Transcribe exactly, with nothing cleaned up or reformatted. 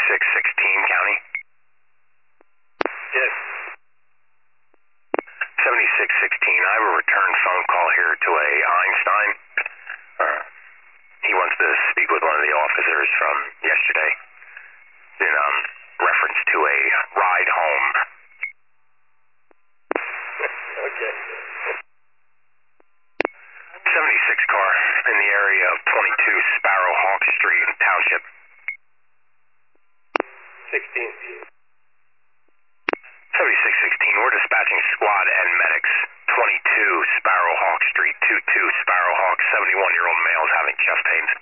seventy-six sixteen County? Yes. seventy-six sixteen, I have a return phone call here to a Einstein. Uh, he wants to speak with one of the officers from yesterday in um, reference to a ride home. Okay. seventy-six car in the area of twenty-two Sparrowhawk Street in Township. sixteen. seventy-six sixteen, we're dispatching squad and medics. twenty-two Sparrowhawk Street, twenty-two Sparrowhawk, seventy-one-year-old male is having chest pains.